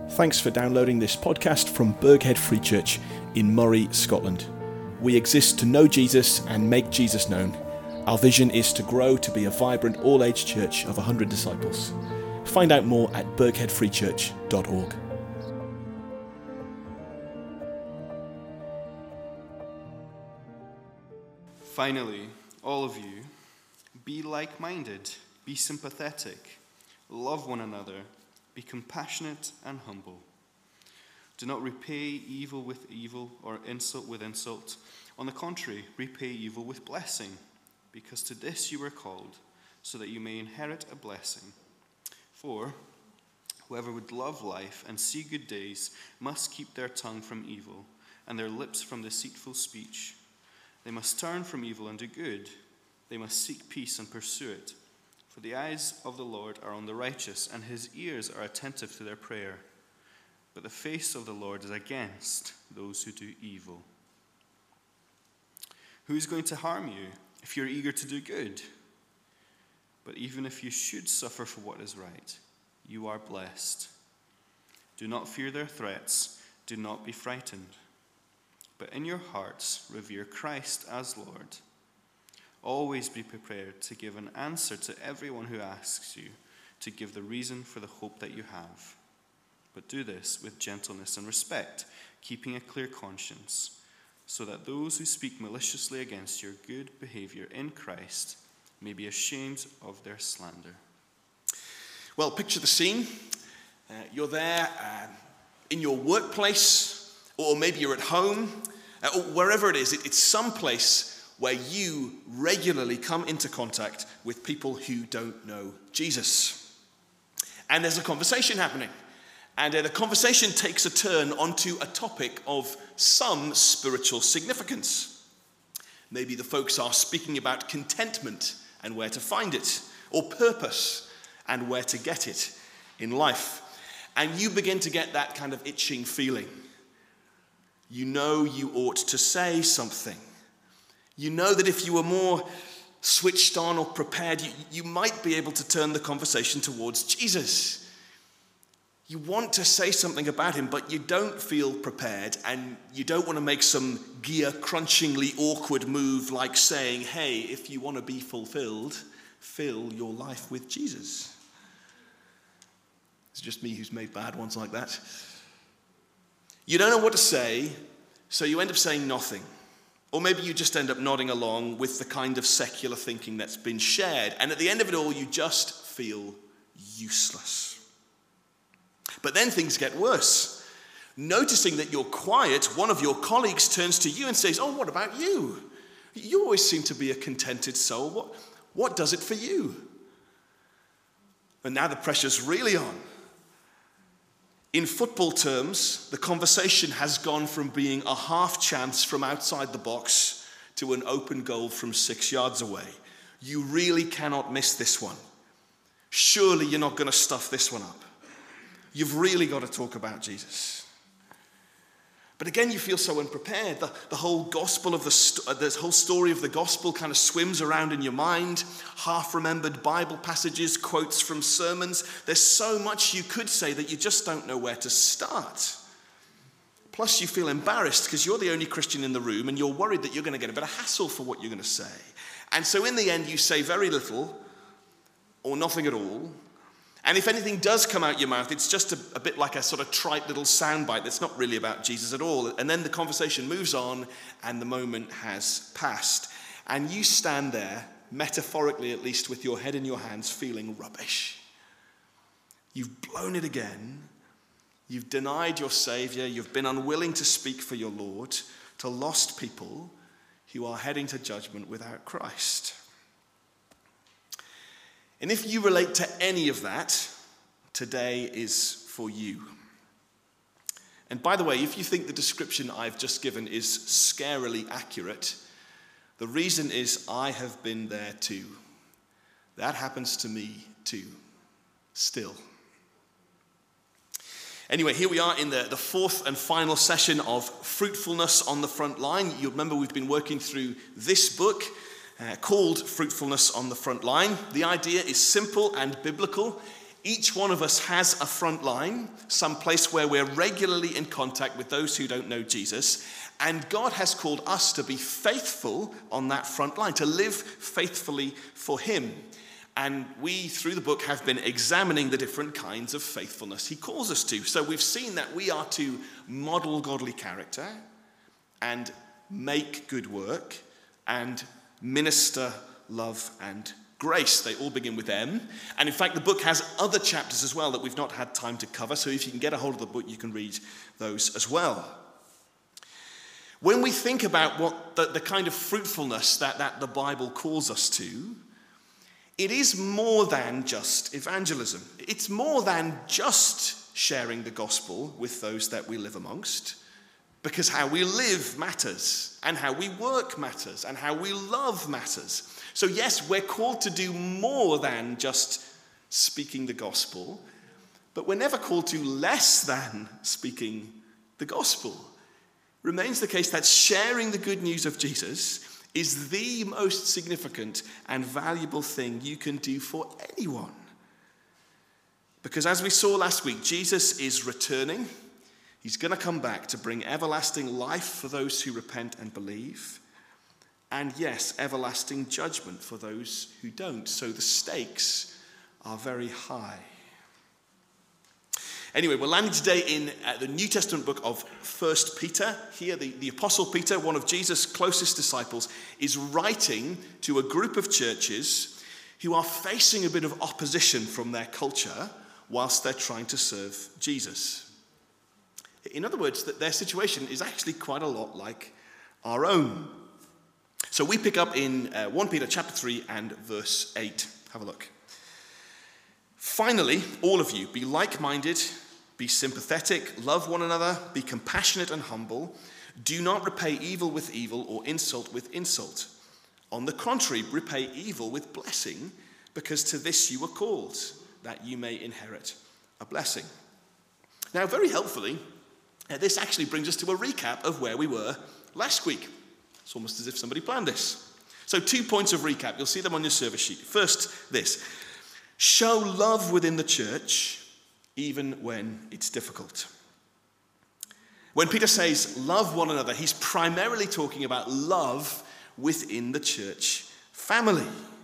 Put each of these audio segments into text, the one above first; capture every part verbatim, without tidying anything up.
Thanks for downloading this podcast from Burghead Free Church in Moray, Scotland. We exist to know Jesus and make Jesus known. Our vision is to grow to be a vibrant all-age church of one hundred disciples. Find out more at burghead free church dot org. Finally, all of you, be like-minded, be sympathetic, love one another, be compassionate and humble. Do not repay evil with evil or insult with insult. On the contrary, repay evil with blessing, because to this you were called, so that you may inherit a blessing. For whoever would love life and see good days must keep their tongue from evil and their lips from deceitful speech. They must turn from evil and do good. They must seek peace and pursue it. For the eyes of the Lord are on the righteous, and his ears are attentive to their prayer. But the face of the Lord is against those who do evil. Who is going to harm you if you're eager to do good? But even if you should suffer for what is right, you are blessed. Do not fear their threats. Do not be frightened. But in your hearts, revere Christ as Lord. Always be prepared to give an answer to everyone who asks you, to give the reason for the hope that you have. But do this with gentleness and respect, keeping a clear conscience, so that those who speak maliciously against your good behavior in Christ may be ashamed of their slander. Well, picture the scene. Uh, you're there uh, in your workplace, or maybe you're at home, uh, or wherever it is. It, it's some place where you regularly come into contact with people who don't know Jesus. And there's a conversation happening. And uh, the conversation takes a turn onto a topic of some spiritual significance. Maybe the folks are speaking about contentment and where to find it, or purpose and where to get it in life. And you begin to get that kind of itching feeling. You know you ought to say something. You know that if you were more switched on or prepared, you, you might be able to turn the conversation towards Jesus. You want to say something about him, but you don't feel prepared, and you don't want to make some gear-crunchingly awkward move like saying, hey, if you want to be fulfilled, fill your life with Jesus. It's just me who's made bad ones like that. You don't know what to say, so you end up saying nothing. Or maybe you just end up nodding along with the kind of secular thinking that's been shared. And at the end of it all, you just feel useless. But then things get worse. Noticing that you're quiet, one of your colleagues turns to you and says, oh, what about you? You always seem to be a contented soul. What, what does it for you? And now the pressure's really on. In football terms, the conversation has gone from being a half chance from outside the box to an open goal from six yards away. You really cannot miss this one. Surely you're not going to stuff this one up. You've really got to talk about Jesus. But again, you feel so unprepared. The, the whole gospel of the, st- the whole story of the gospel kind of swims around in your mind. Half-remembered Bible passages, quotes from sermons. There's so much you could say that you just don't know where to start. Plus, you feel embarrassed because you're the only Christian in the room and you're worried that you're going to get a bit of hassle for what you're going to say. And so in the end, you say very little or nothing at all. And if anything does come out your mouth, it's just a, a bit like a sort of trite little soundbite that's not really about Jesus at all. And then the conversation moves on and the moment has passed. And you stand there, metaphorically at least, with your head in your hands, feeling rubbish. You've blown it again. You've denied your Savior. You've been unwilling to speak for your Lord to lost people who are heading to judgment without Christ. And if you relate to any of that, today is for you. And by the way, if you think the description I've just given is scarily accurate, the reason is I have been there too. That happens to me too, still. Anyway, here we are in the, the fourth and final session of Fruitfulness on the Front Line. You'll remember we've been working through this book, Uh, called Fruitfulness on the Front Line. The idea is simple and biblical. Each one of us has a front line, some place where we're regularly in contact with those who don't know Jesus. And God has called us to be faithful on that front line, to live faithfully for him. And we, through the book, have been examining the different kinds of faithfulness he calls us to. So we've seen that we are to model godly character and make good work and minister love and grace. They all begin with M. And in fact, the book has other chapters as well that we've not had time to cover. So if you can get a hold of the book, you can read those as well. When we think about what the, the kind of fruitfulness that, that the Bible calls us to, it is more than just evangelism. It's more than just sharing the gospel with those that we live amongst, because how we live matters, and how we work matters, and how we love matters. So yes, we're called to do more than just speaking the gospel, but we're never called to less than speaking the gospel. Remains the case that sharing the good news of Jesus is the most significant and valuable thing you can do for anyone. Because as we saw last week, Jesus is returning. He's going to come back to bring everlasting life for those who repent and believe. And yes, everlasting judgment for those who don't. So the stakes are very high. Anyway, we're landing today in uh, the New Testament book of First Peter. Here, the, the Apostle Peter, one of Jesus' closest disciples, is writing to a group of churches who are facing a bit of opposition from their culture whilst they're trying to serve Jesus. In other words, that their situation is actually quite a lot like our own. So we pick up in uh, First Peter chapter three and verse eight. Have a look. Finally, all of you, be like-minded, be sympathetic, love one another, be compassionate and humble. Do not repay evil with evil or insult with insult. On the contrary, repay evil with blessing, because to this you were called, that you may inherit a blessing. Now, very helpfully, uh, this actually brings us to a recap of where we were last week. It's almost as if somebody planned this. So two points of recap. You'll see them on your service sheet. First, this. Show love within the church, even when it's difficult. When Peter says love one another, he's primarily talking about love within the church family.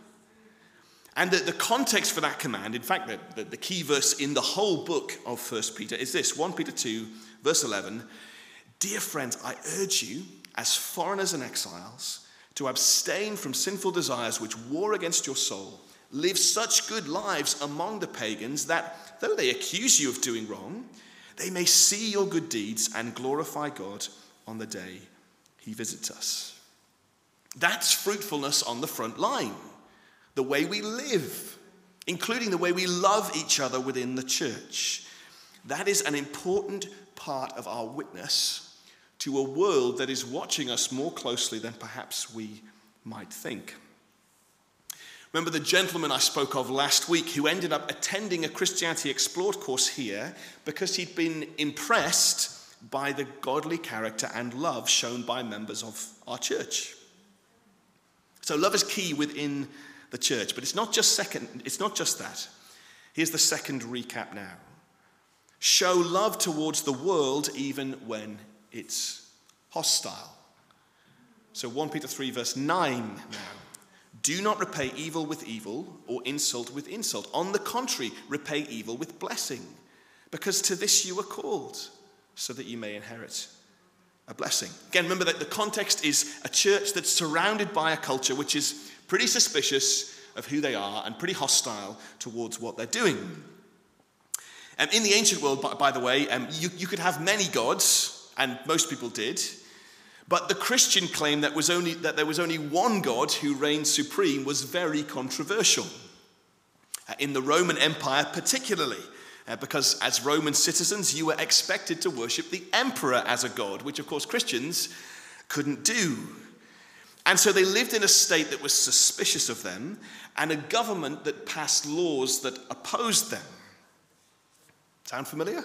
And the, the context for that command, in fact, the, the, the key verse in the whole book of First Peter is this, First Peter two, verse eleven. Dear friends, I urge you, as foreigners and exiles, to abstain from sinful desires which war against your soul. Live such good lives among the pagans that, though they accuse you of doing wrong, they may see your good deeds and glorify God on the day he visits us. That's fruitfulness on the front line. The way we live, including the way we love each other within the church. That is an important part of our witness to a world that is watching us more closely than perhaps we might think. Remember the gentleman I spoke of last week who ended up attending a Christianity Explored course here because he'd been impressed by the godly character and love shown by members of our church. So love is key within the church, but it's not just second, it's not just that. Here's the second recap now. Show love towards the world even when it's hostile. So First Peter three verse nine now. Do not repay evil with evil or insult with insult. On the contrary, repay evil with blessing, because to this you were called, so that you may inherit a blessing. Again, remember that the context is a church that's surrounded by a culture which is pretty suspicious of who they are and pretty hostile towards what they're doing. Um, in the ancient world, by, by the way, um, you, you could have many gods, and most people did. But the Christian claim that, was only, that there was only one God who reigned supreme was very controversial. Uh, in the Roman Empire particularly, uh, because as Roman citizens you were expected to worship the emperor as a god, which of course Christians couldn't do. And so they lived in a state that was suspicious of them and a government that passed laws that opposed them. Sound familiar?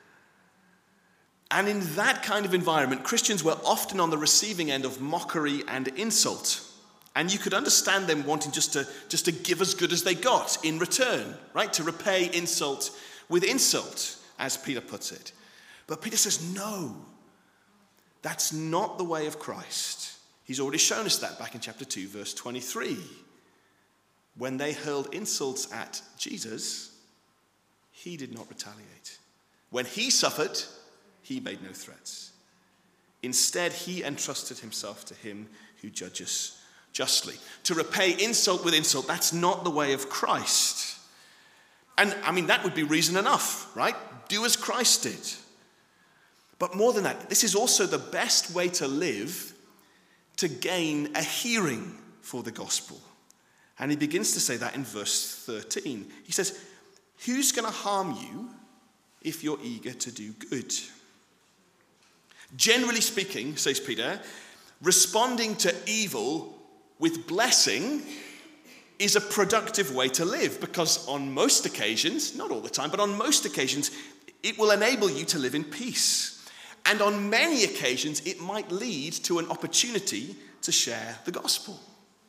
And in that kind of environment, Christians were often on the receiving end of mockery and insult. And you could understand them wanting just to, just to give as good as they got in return, right? To repay insult with insult, as Peter puts it. But Peter says, no, that's not the way of Christ. He's already shown us that back in chapter two, verse twenty-three. When they hurled insults at Jesus, he did not retaliate. When he suffered, he made no threats. Instead, he entrusted himself to him who judges justly. To repay insult with insult, that's not the way of Christ. And I mean, that would be reason enough, right? Do as Christ did. But more than that, this is also the best way to live to gain a hearing for the gospel. And he begins to say that in verse thirteen. He says, who's going to harm you if you're eager to do good? Generally speaking, says Peter, responding to evil with blessing is a productive way to live, because on most occasions, not all the time, but on most occasions, it will enable you to live in peace. And on many occasions, it might lead to an opportunity to share the gospel.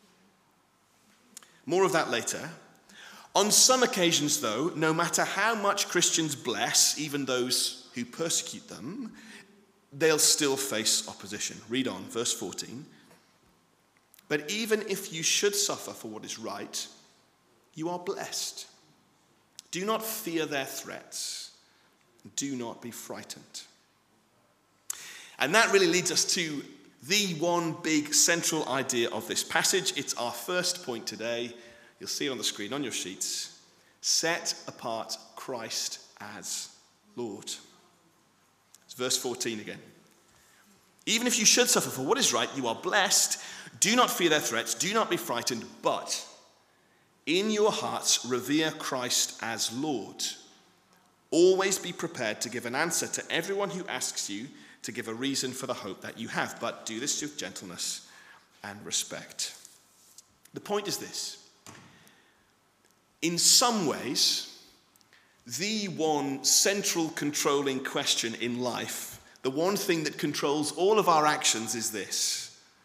More of that later. On some occasions, though, no matter how much Christians bless, even those who persecute them, they'll still face opposition. Read on, verse fourteen. But even if you should suffer for what is right, you are blessed. Do not fear their threats. Do not be frightened. And that really leads us to the one big central idea of this passage. It's our first point today. You'll see it on the screen on your sheets. Set apart Christ as Lord. It's verse fourteen again. Even if you should suffer for what is right, you are blessed. Do not fear their threats. Do not be frightened. But in your hearts, revere Christ as Lord. Always be prepared to give an answer to everyone who asks you to give a reason for the hope that you have. But do this with gentleness and respect. The point is this. In some ways, the one central controlling question in life, the one thing that controls all of our actions, is this.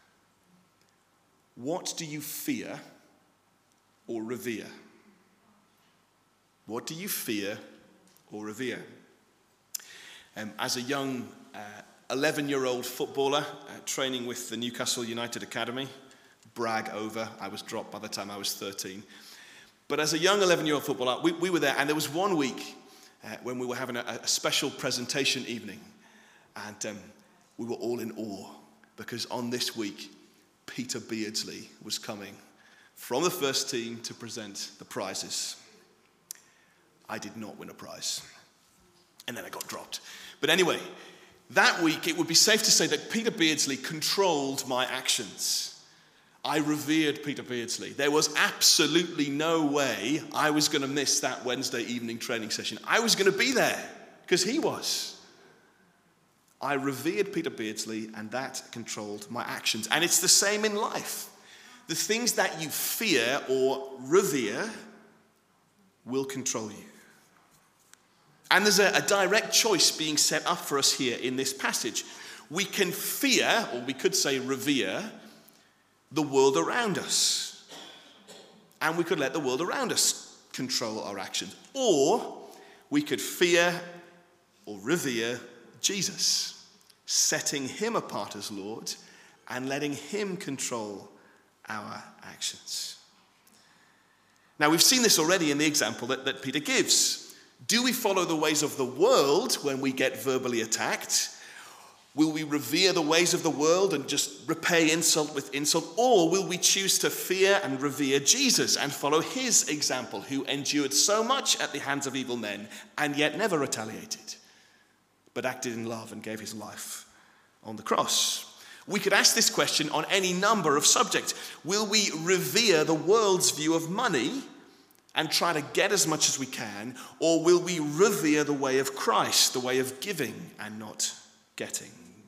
What do you fear or revere? What do you fear or revere? Um, as a young uh, eleven-year-old footballer uh, training with the Newcastle United Academy, brag over, I was dropped by the time I was thirteen. But as a young eleven-year-old footballer, we, we were there, and there was one week uh, when we were having a, a special presentation evening, and um, we were all in awe, because on this week, Peter Beardsley was coming from the first team to present the prizes. I did not win a prize. And then I got dropped. But anyway, that week it would be safe to say that Peter Beardsley controlled my actions. I revered Peter Beardsley. There was absolutely no way I was going to miss that Wednesday evening training session. I was going to be there because he was. I revered Peter Beardsley, and that controlled my actions. And it's the same in life. The things that you fear or revere will control you. And there's a, a direct choice being set up for us here in this passage. We can fear, or we could say revere, the world around us. And we could let the world around us control our actions. Or we could fear or revere Jesus, setting him apart as Lord and letting him control our actions. Now, we've seen this already in the example that, that Peter gives. Do we follow the ways of the world when we get verbally attacked? Will we revere the ways of the world and just repay insult with insult? Or will we choose to fear and revere Jesus and follow his example, who endured so much at the hands of evil men and yet never retaliated, but acted in love and gave his life on the cross? We could ask this question on any number of subjects. Will we revere the world's view of money and try to get as much as we can? Or will we revere the way of Christ, the way of giving and not getting?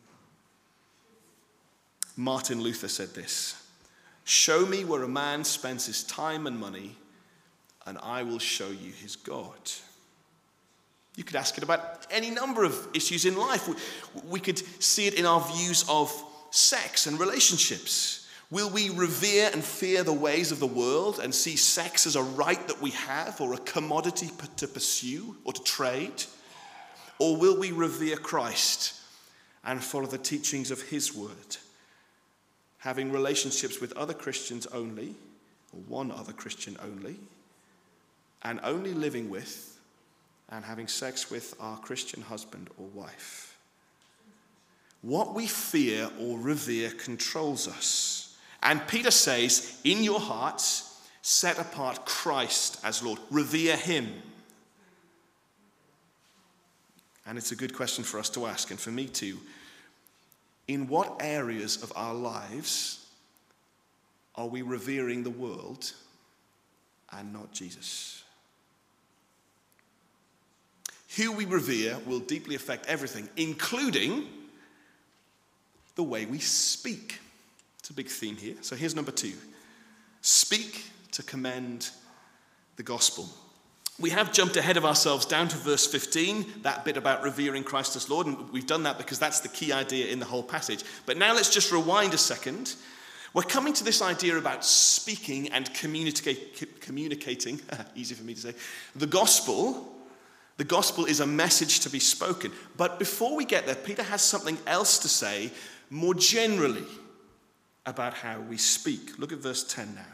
Martin Luther said this: "Show me where a man spends his time and money, and I will show you his God." You could ask it about any number of issues in life. We, we could see it in our views of sex and relationships. Will we revere and fear the ways of the world and see sex as a right that we have or a commodity to pursue or to trade? Or will we revere Christ and follow the teachings of his word, having relationships with other Christians only, or one other Christian only, and only living with and having sex with our Christian husband or wife? What we fear or revere controls us. And Peter says, in your hearts, set apart Christ as Lord. Revere him. And it's a good question for us to ask, and for me too. In what areas of our lives are we revering the world and not Jesus? Who we revere will deeply affect everything, including the way we speak. It's a big theme here. So here's number two. Speak to commend the gospel. We have jumped ahead of ourselves down to verse fifteen, that bit about revering Christ as Lord, and we've done that because that's the key idea in the whole passage. But now let's just rewind a second. We're coming to this idea about speaking and communicate, communicating, easy for me to say, the gospel. The gospel is a message to be spoken. But before we get there, Peter has something else to say more generally about how we speak. Look at verse ten now.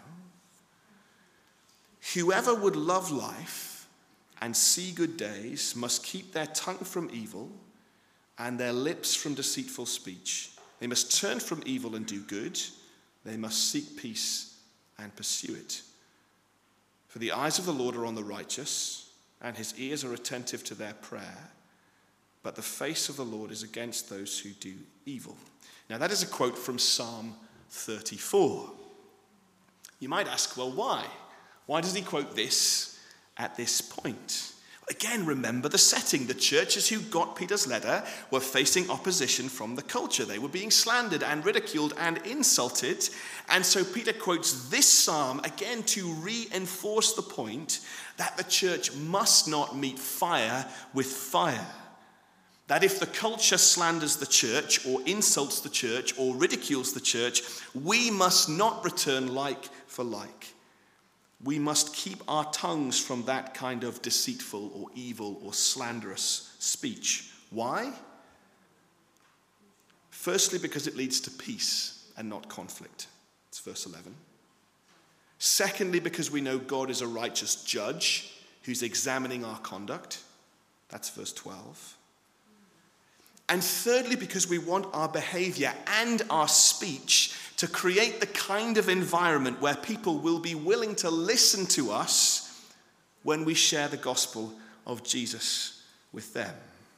Whoever would love life and see good days must keep their tongue from evil and their lips from deceitful speech. They must turn from evil and do good. They must seek peace and pursue it. For the eyes of the Lord are on the righteous, and his ears are attentive to their prayer. But the face of the Lord is against those who do evil. Now that is a quote from Psalm thirty-four. You might ask, well, why? Why does he quote this at this point? Again, remember the setting. The churches who got Peter's letter were facing opposition from the culture. They were being slandered and ridiculed and insulted. And so Peter quotes this psalm again to reinforce the point that the church must not meet fire with fire. That if the culture slanders the church or insults the church or ridicules the church, we must not return like for like. We must keep our tongues from that kind of deceitful or evil or slanderous speech. Why? Firstly, because it leads to peace and not conflict. It's verse eleven. Secondly, because we know God is a righteous judge who's examining our conduct. That's verse twelve. And thirdly, because we want our behavior and our speech to create the kind of environment where people will be willing to listen to us when we share the gospel of Jesus with them.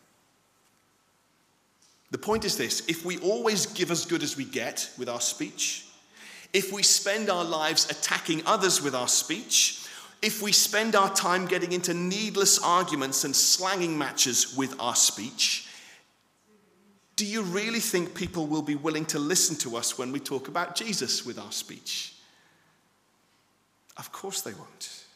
The point is this: if we always give as good as we get with our speech, if we spend our lives attacking others with our speech, if we spend our time getting into needless arguments and slanging matches with our speech, do you really think people will be willing to listen to us when we talk about Jesus with our speech? Of course they won't.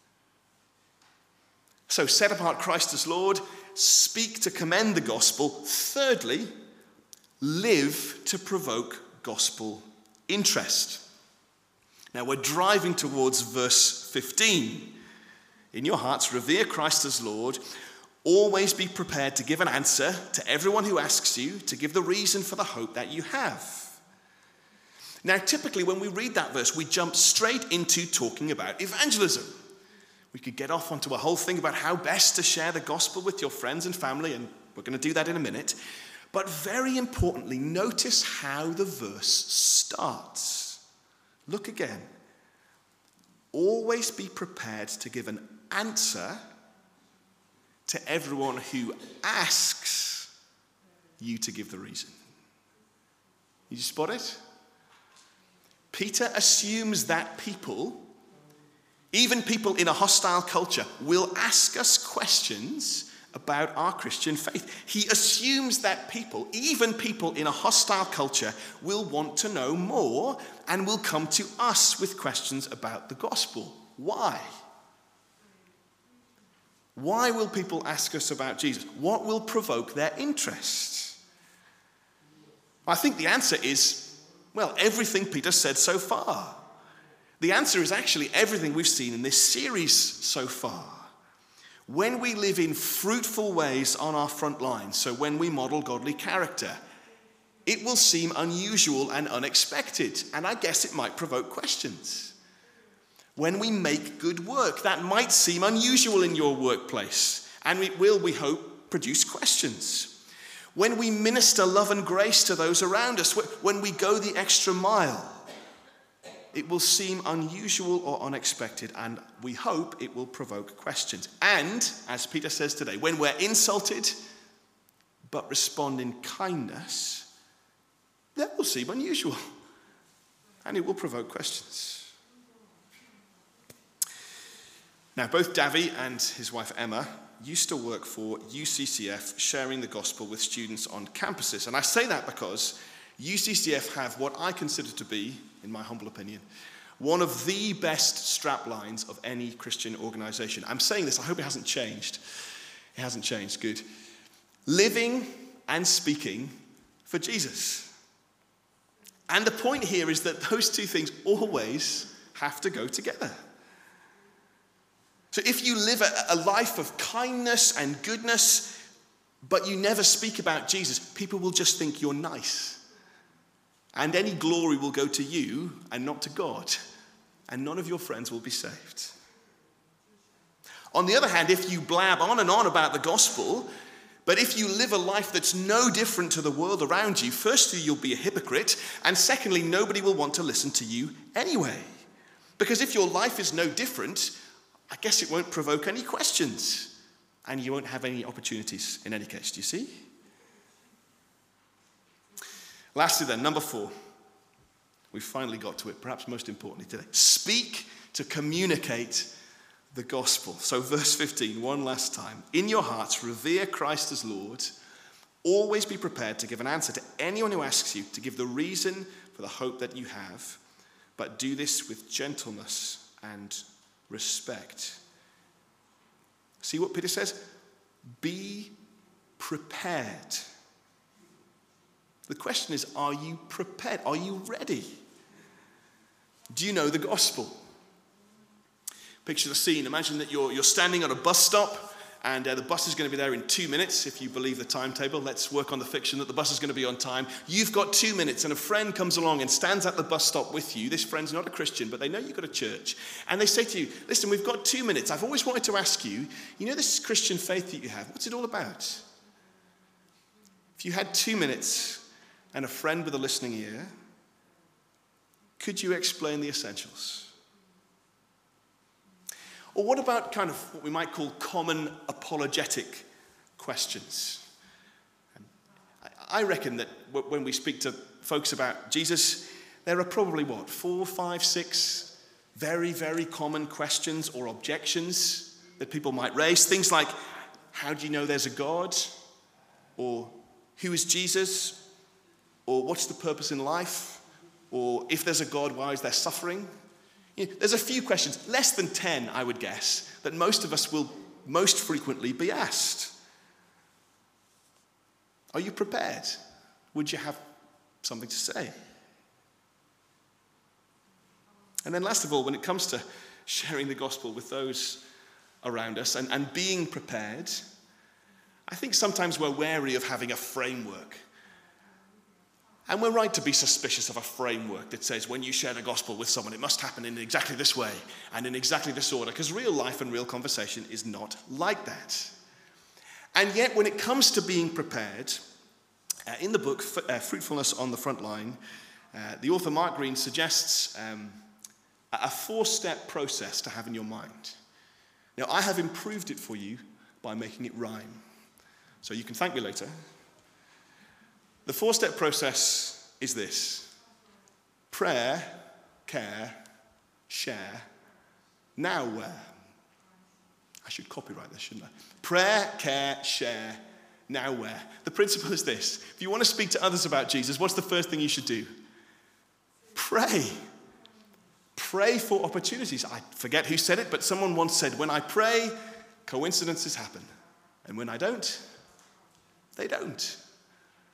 So set apart Christ as Lord, speak to commend the gospel. Thirdly, live to provoke gospel interest. Now we're driving towards verse fifteen. In your hearts, revere Christ as Lord. Always be prepared to give an answer to everyone who asks you, to give the reason for the hope that you have. Now, typically when we read that verse, we jump straight into talking about evangelism. We could get off onto a whole thing about how best to share the gospel with your friends and family, and we're going to do that in a minute. But very importantly, notice how the verse starts. Look again. Always be prepared to give an answer to everyone who asks you to give the reason. You spot it? Peter assumes that people, even people in a hostile culture, will ask us questions about our Christian faith. He assumes that people, even people in a hostile culture, will want to know more and will come to us with questions about the gospel. Why? Why will people ask us about Jesus? What will provoke their interest? I think the answer is Well, everything Peter said so far. The answer is actually everything we've seen in this series so far. When we live in fruitful ways on our front lines, so when we model godly character, it will seem unusual and unexpected, and I guess it might provoke questions. When we make good work, that might seem unusual in your workplace, and it will, we hope, produce questions. When we minister love and grace to those around us, when we go the extra mile, it will seem unusual or unexpected, and we hope it will provoke questions. And, as Peter says today, when we're insulted but respond in kindness, that will seem unusual, and it will provoke questions. Now, both Davy and his wife Emma used to work for U C C F, sharing the gospel with students on campuses. And I say that because U C C F have what I consider to be, in my humble opinion, one of the best strap lines of any Christian organization. I'm saying this, I hope it hasn't changed. It hasn't changed, good. Living and speaking for Jesus. And the point here is that those two things always have to go together. So if you live a, a life of kindness and goodness, but you never speak about Jesus, people will just think you're nice. And any glory will go to you and not to God. And none of your friends will be saved. On the other hand, if you blab on and on about the gospel, but if you live a life that's no different to the world around you, firstly, you'll be a hypocrite, and secondly, nobody will want to listen to you anyway. Because if your life is no different, I guess it won't provoke any questions, and you won't have any opportunities in any case. Do you see? Lastly then, number four. We've finally got to it, perhaps most importantly today. Speak to communicate the gospel. So verse fifteen, one last time. In your hearts, revere Christ as Lord. Always be prepared to give an answer to anyone who asks you, to give the reason for the hope that you have. But do this with gentleness and respect. See what Peter says? Be prepared. The question is, are you prepared? Are you ready? Do you know the gospel? Picture the scene. Imagine that you're, you're standing at a bus stop, and uh, the bus is going to be there in two minutes, if you believe the timetable. Let's work on the fiction that the bus is going to be on time. You've got two minutes, and a friend comes along and stands at the bus stop with you. This friend's not a Christian, but they know you go to church. And they say to you, listen, we've got two minutes. I've always wanted to ask you, you know this Christian faith that you have, what's it all about? If you had two minutes and a friend with a listening ear, could you explain the essentials? Or what about kind of what we might call common apologetic questions? I reckon that when we speak to folks about Jesus, there are probably, what, four, five, six very, very common questions or objections that people might raise. Things like, how do you know there's a God? Or who is Jesus? Or what's the purpose in life? Or if there's a God, why is there suffering? You know, there's a few questions, less than ten, I would guess, that most of us will most frequently be asked. Are you prepared? Would you have something to say? And then last of all, when it comes to sharing the gospel with those around us and, and being prepared, I think sometimes we're wary of having a framework. And we're right to be suspicious of a framework that says when you share the gospel with someone, it must happen in exactly this way and in exactly this order, because real life and real conversation is not like that. And yet, when it comes to being prepared, uh, in the book, uh, Fruitfulness on the Front Line, uh, the author Mark Green suggests um, a four-step process to have in your mind. Now, I have improved it for you by making it rhyme, so you can thank me later. The four-step process is this: prayer, care, share, now where? I should copyright this, shouldn't I? Prayer, care, share, now where? The principle is this: if you want to speak to others about Jesus, what's the first thing you should do? Pray. Pray for opportunities. I forget who said it, but someone once said, when I pray, coincidences happen. And when I don't, they don't.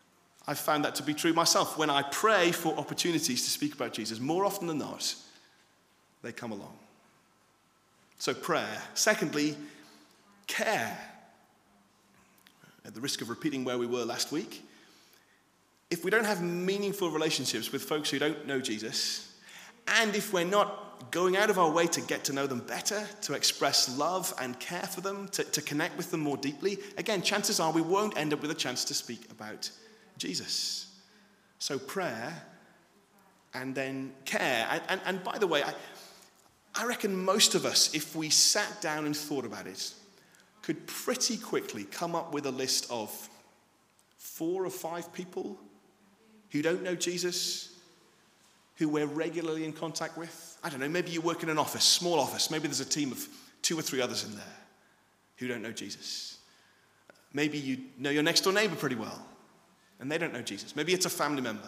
I've found that to be true myself. When I pray for opportunities to speak about Jesus, more often than not, they come along. So prayer. Secondly, care. At the risk of repeating where we were last week, if we don't have meaningful relationships with folks who don't know Jesus, and if we're not going out of our way to get to know them better, to express love and care for them, to, to connect with them more deeply, again, chances are we won't end up with a chance to speak about Jesus. So prayer and then care. And, and, and by the way, I, I reckon most of us, if we sat down and thought about it, could pretty quickly come up with a list of four or five people who don't know Jesus, who we're regularly in contact with. I don't know, maybe you work in an office, small office. Maybe there's a team of two or three others in there who don't know Jesus. Maybe you know your next door neighbor pretty well, and they don't know Jesus. Maybe it's a family member.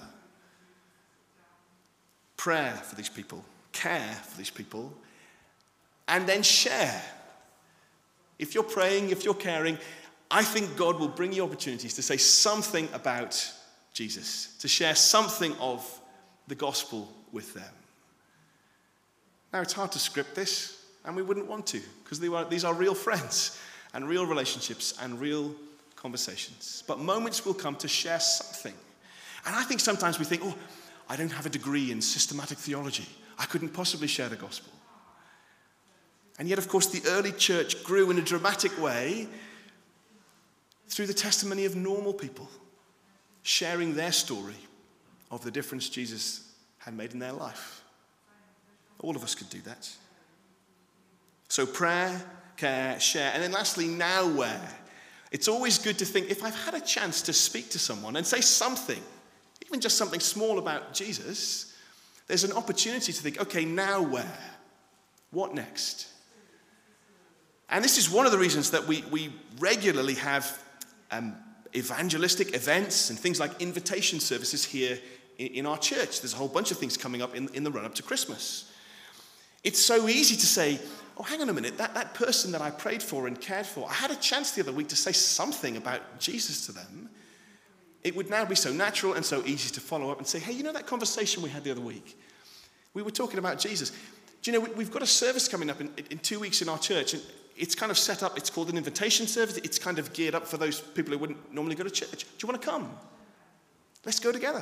Prayer for these people, care for these people, and then share. If you're praying, if you're caring, I think God will bring you opportunities to say something about Jesus, to share something of the gospel with them. Now, it's hard to script this, and we wouldn't want to, because these are real friends and real relationships and real conversations. But moments will come to share something. And I think sometimes we think, oh, I don't have a degree in systematic theology. I couldn't possibly share the gospel. And yet, of course, the early church grew in a dramatic way through the testimony of normal people, sharing their story of the difference Jesus had made in their life. All of us could do that. So prayer, care, share, and then lastly, now where? It's always good to think, if I've had a chance to speak to someone and say something, even just something small about Jesus, there's an opportunity to think, okay, now where? What next? And this is one of the reasons that we, we regularly have um, evangelistic events and things like invitation services here in, in our church. There's a whole bunch of things coming up in, in the run-up to Christmas. It's so easy to say, oh, hang on a minute, that, that person that I prayed for and cared for, I had a chance the other week to say something about Jesus to them. It would now be so natural and so easy to follow up and say, hey, you know that conversation we had the other week? We were talking about Jesus. Do you know, we've got a service coming up in, in two weeks in our church, and it's kind of set up, it's called an invitation service. It's kind of geared up for those people who wouldn't normally go to church. Do you want to come? Let's go together.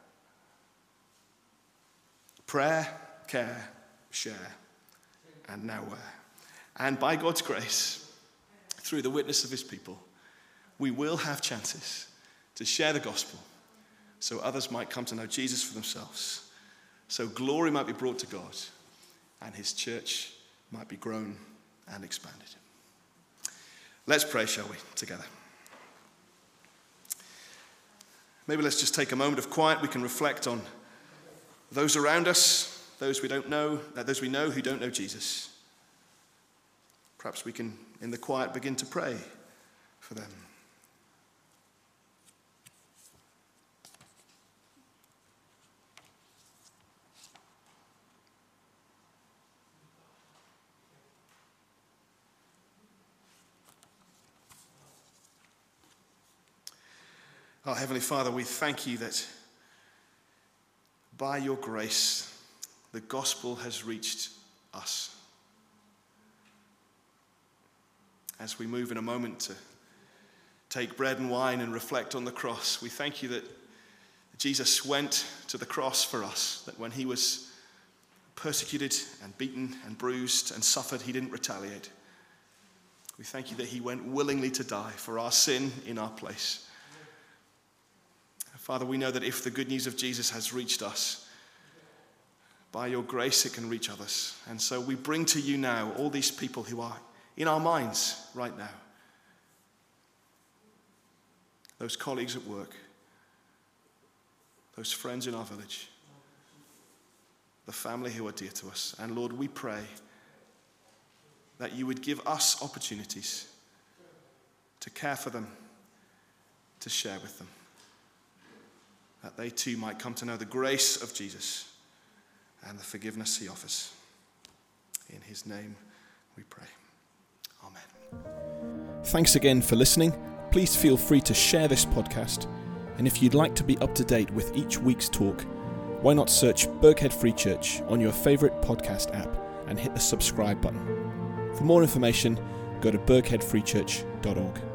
Prayer, care, share, and now where. And by God's grace, through the witness of his people, we will have chances to share the gospel so others might come to know Jesus for themselves, so glory might be brought to God, and his church might be grown and expanded. Let's pray, shall we, together. Maybe let's just take a moment of quiet. We can reflect on those around us, those we don't know, those we know who don't know Jesus. Perhaps we can, in the quiet, begin to pray for them. Oh, Heavenly Father, we thank you that by your grace, the gospel has reached us. As we move in a moment to take bread and wine and reflect on the cross, we thank you that Jesus went to the cross for us, that when he was persecuted and beaten and bruised and suffered, he didn't retaliate. We thank you that he went willingly to die for our sin in our place. Father, we know that if the good news of Jesus has reached us, by your grace it can reach others. And so we bring to you now all these people who are in our minds right now. Those colleagues at work, those friends in our village, the family who are dear to us. And Lord, we pray that you would give us opportunities to care for them, to share with them, that they too might come to know the grace of Jesus and the forgiveness he offers. In his name we pray. Amen. Thanks again for listening. Please feel free to share this podcast. And if you'd like to be up to date with each week's talk, why not search Birkhead Free Church on your favourite podcast app and hit the subscribe button. For more information, go to birkhead free church dot org.